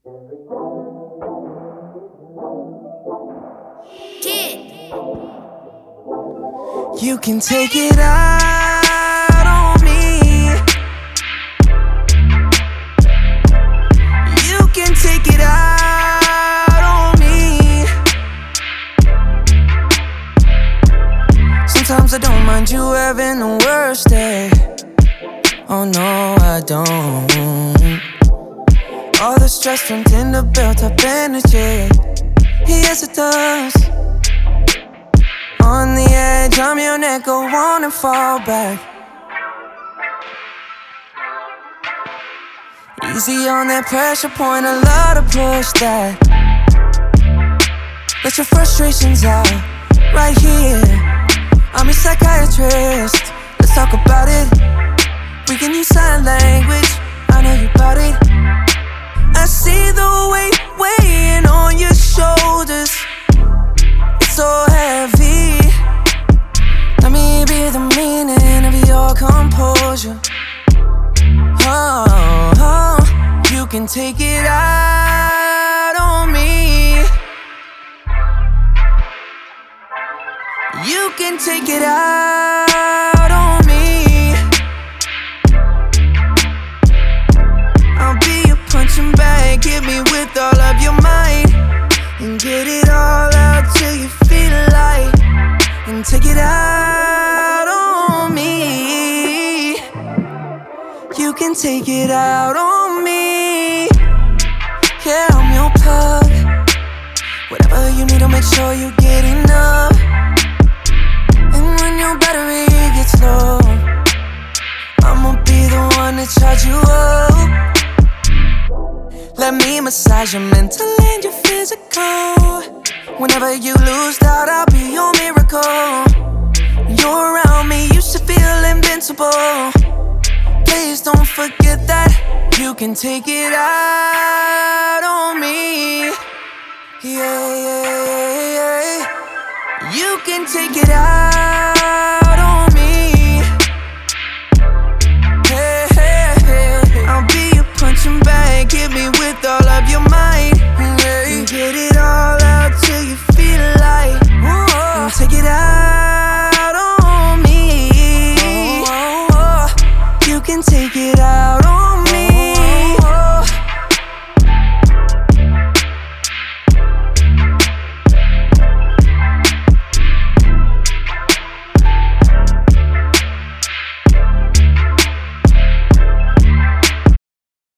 You can take it out on me. You can take it out on me. Sometimes I don't mind you having the worst day. Oh no, I don't. All the stress turned into built-up energy. Yes, it does. On the edge, I'm your neck, go on and fall back. Easy on that pressure point, I love to push that. Let your frustrations out, right here. I'm your psychiatrist, let's talk about it. We can use sign language, I know you bout it. I see the weight weighing on your shoulders. It's so heavy. Let me be the meaning of your composure. Oh, you can take it out on me. You can take it out on me. I'll be your punching bag, hit me with all of your might, and get it all out till you feel light. And take it out on me. You can take it out on me. Yeah, I'm your plug. Whatever you need, I'll make sure you get enough. And when your battery gets low, I'ma be the one to charge you up. Let me massage your mental and your physical. Whenever you lose doubt, I'll be your miracle. You're around me, you should feel invincible. Please don't forget that you can take it out on me. Yeah, yeah, yeah. You can take it out